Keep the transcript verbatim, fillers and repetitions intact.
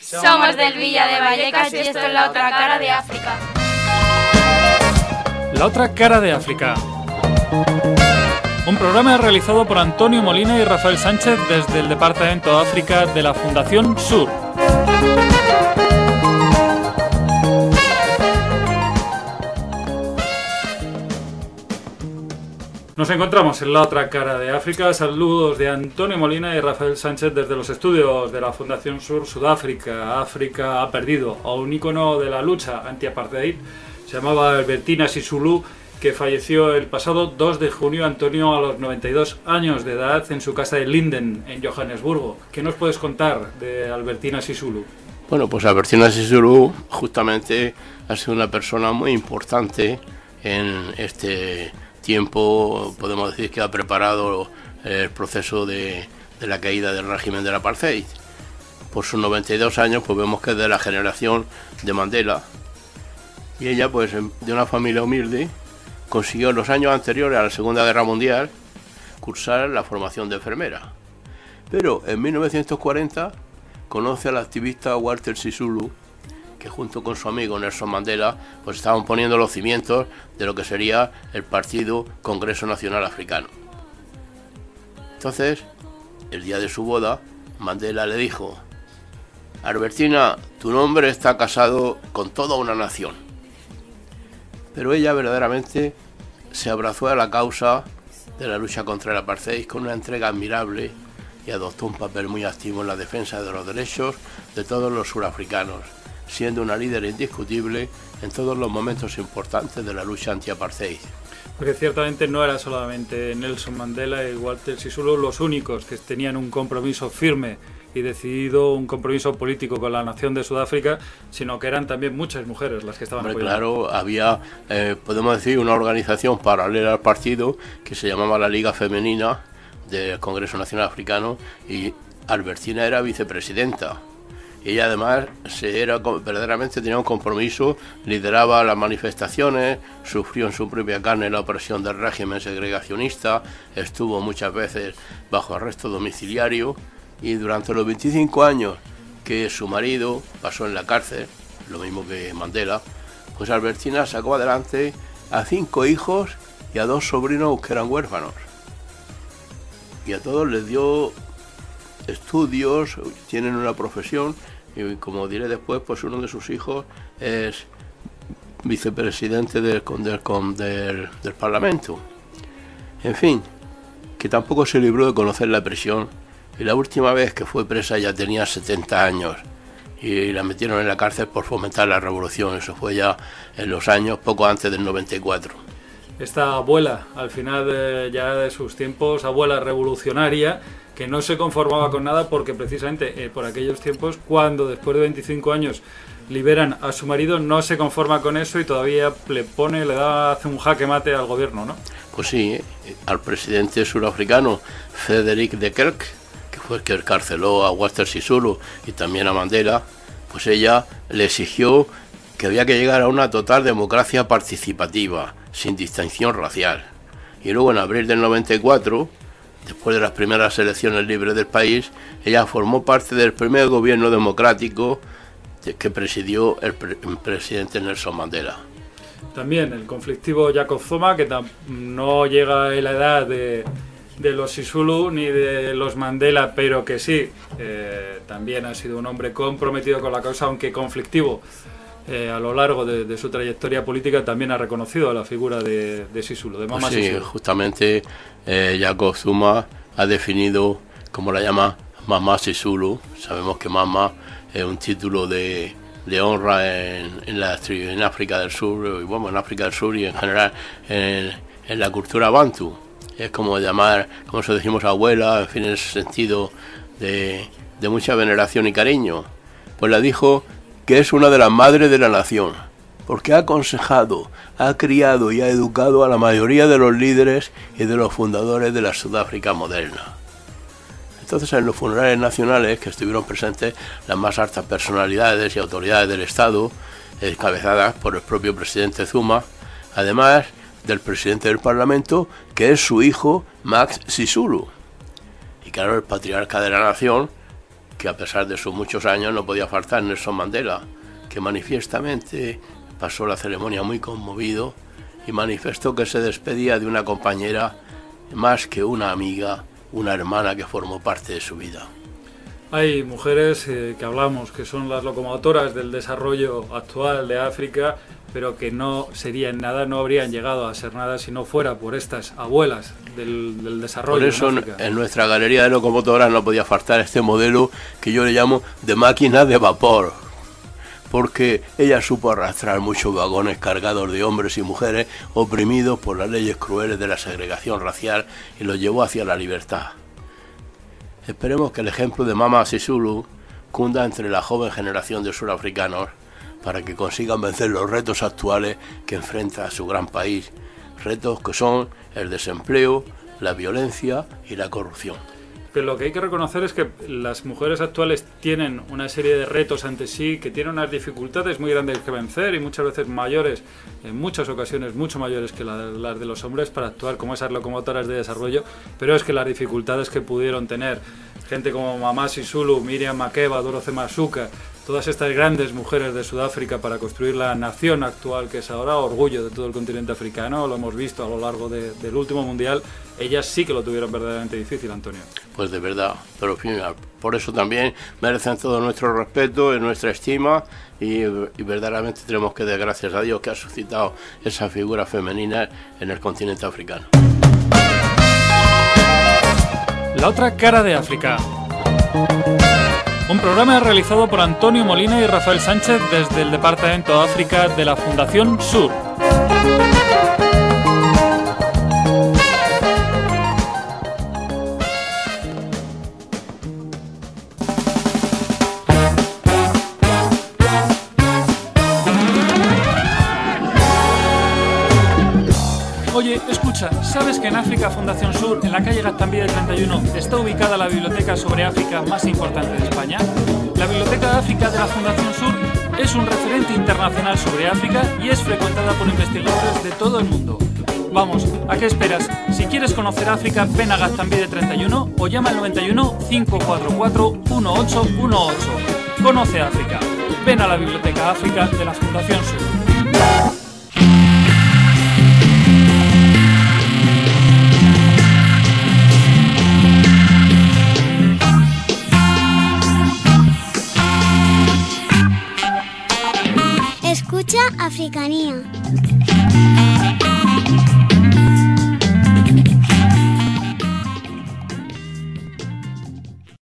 Somos del Villa de Vallecas y esto es La Otra Cara de África. La Otra Cara de África. Un programa realizado por Antonio Molina y Rafael Sánchez desde el Departamento de África de la Fundación Sur. Nos encontramos en La Otra Cara de África. Saludos de Antonio Molina y Rafael Sánchez desde los estudios de la Fundación Sur. Sudáfrica. África ha perdido a un ícono de la lucha anti-apartheid. Se llamaba Albertina Sisulu, que falleció el pasado dos de junio, Antonio, a los noventa y dos años de edad, en su casa de Linden, en Johannesburgo. ¿Qué nos puedes contar de Albertina Sisulu? Bueno, pues Albertina Sisulu justamente ha sido una persona muy importante en este tiempo. Podemos decir que ha preparado el proceso de, de la caída del régimen del apartheid. Por sus noventa y dos años, pues vemos que es de la generación de Mandela. Y ella, pues de una familia humilde, consiguió en los años anteriores a la Segunda Guerra Mundial cursar la formación de enfermera. Pero en mil novecientos cuarenta conoce al activista Walter Sisulu, que junto con su amigo Nelson Mandela pues estaban poniendo los cimientos de lo que sería el Partido Congreso Nacional Africano. Entonces, el día de su boda, Mandela le dijo: Albertina, tu nombre está casado con toda una nación. Pero ella verdaderamente se abrazó a la causa de la lucha contra el apartheid con una entrega admirable y adoptó un papel muy activo en la defensa de los derechos de todos los surafricanos, siendo una líder indiscutible en todos los momentos importantes de la lucha anti-apartheid. Porque ciertamente no era solamente Nelson Mandela y Walter Sisulu los únicos que tenían un compromiso firme y decidido, un compromiso político con la nación de Sudáfrica, sino que eran también muchas mujeres las que estaban Hombre, apoyando. Claro, había, eh, podemos decir, una organización paralela al partido que se llamaba la Liga Femenina del Congreso Nacional Africano, y Albertina era vicepresidenta. Ella además se era, verdaderamente tenía un compromiso, lideraba las manifestaciones, sufrió en su propia carne la opresión del régimen segregacionista, estuvo muchas veces bajo arresto domiciliario, y durante los veinticinco años que su marido pasó en la cárcel, lo mismo que Mandela, pues Albertina sacó adelante a cinco hijos y a dos sobrinos que eran huérfanos. Y a todos les dio estudios, tienen una profesión, y como diré después, pues uno de sus hijos es vicepresidente del, del, del, del Parlamento. En fin, que tampoco se libró de conocer la prisión, y la última vez que fue presa ya tenía setenta años, y la metieron en la cárcel por fomentar la revolución. Eso fue ya en los años poco antes del noventa y cuatro. Esta abuela, al final de, ya de sus tiempos, abuela revolucionaria, que no se conformaba con nada, porque precisamente eh, por aquellos tiempos, cuando después de veinticinco años liberan a su marido, no se conforma con eso y todavía le pone, le da, hace un jaque mate al gobierno, ¿no? Pues sí, eh, al presidente surafricano Frederik de Klerk, que fue el que encarceló a Walter Sisulu y también a Mandela, pues ella le exigió que había que llegar a una total democracia participativa, sin distinción racial. Y luego en abril del noventa y cuatro, después de las primeras elecciones libres del país, ella formó parte del primer gobierno democrático que presidió el, pre el presidente Nelson Mandela. También el conflictivo Jacob Zuma, que no llega en la edad de, de los Sisulu ni de los Mandela, pero que sí, eh, también ha sido un hombre comprometido con la causa, aunque conflictivo. Eh, a lo largo de, de su trayectoria política también ha reconocido la figura de, de Sisulu, de Mama pues sí, Sisulu. Justamente eh, Jacob Zuma ha definido, como la llama, Mama Sisulu. Sabemos que Mama es un título de, de honra en, en, la, en África del Sur, y bueno, en África del Sur y en general en, en la cultura bantu. Es como llamar, como eso decimos, abuela, en fin, en ese sentido de, de mucha veneración y cariño. Pues la dijo que es una de las madres de la nación, porque ha aconsejado, ha criado y ha educado a la mayoría de los líderes y de los fundadores de la Sudáfrica moderna. Entonces, en los funerales nacionales, que estuvieron presentes las más altas personalidades y autoridades del Estado, encabezadas por el propio presidente Zuma, además del presidente del Parlamento, que es su hijo Max Sisulu. Y claro, el patriarca de la nación, que a pesar de sus muchos años no podía faltar Nelson Mandela, que manifiestamente pasó la ceremonia muy conmovido y manifestó que se despedía de una compañera más que una amiga, una hermana que formó parte de su vida. Hay mujeres eh, que hablamos que son las locomotoras del desarrollo actual de África, pero que no serían nada, no habrían llegado a ser nada si no fuera por estas abuelas del, del desarrollo. Por eso en, en, en nuestra galería de locomotoras no podía faltar este modelo que yo le llamo de máquina de vapor, porque ella supo arrastrar muchos vagones cargados de hombres y mujeres oprimidos por las leyes crueles de la segregación racial y los llevó hacia la libertad. Esperemos que el ejemplo de Mama Sisulu cunda entre la joven generación de surafricanos para que consigan vencer los retos actuales que enfrenta su gran país, retos que son el desempleo, la violencia y la corrupción. Pero lo que hay que reconocer es que las mujeres actuales tienen una serie de retos ante sí, que tienen unas dificultades muy grandes que vencer y muchas veces mayores, en muchas ocasiones mucho mayores que las de los hombres para actuar como esas locomotoras de desarrollo, pero es que las dificultades que pudieron tener gente como Mama Sisulu, Miriam Makeba, Dorothy Masuka, todas estas grandes mujeres de Sudáfrica para construir la nación actual que es ahora orgullo de todo el continente africano, lo hemos visto a lo largo de, del último mundial, ellas sí que lo tuvieron verdaderamente difícil, Antonio. Pues de verdad, pero por eso también merecen todo nuestro respeto y nuestra estima y, y verdaderamente tenemos que dar gracias a Dios que ha suscitado esa figura femenina en el continente africano. La otra cara de África. Un programa realizado por Antonio Molina y Rafael Sánchez desde el Departamento de África de la Fundación Sur. Oye, escucha, ¿sabes que en África Fundación Sur, en la calle Gaztambide treinta y uno, está ubicada la biblioteca sobre África más importante de España? La Biblioteca de África de la Fundación Sur es un referente internacional sobre África y es frecuentada por investigadores de todo el mundo. Vamos, ¿a qué esperas? Si quieres conocer África, ven a Gaztambide treinta y uno o llama al noventa y uno, cinco cuatro cuatro, uno ocho uno ocho. Conoce África. Ven a la Biblioteca África de la Fundación Sur. Escucha Africanía.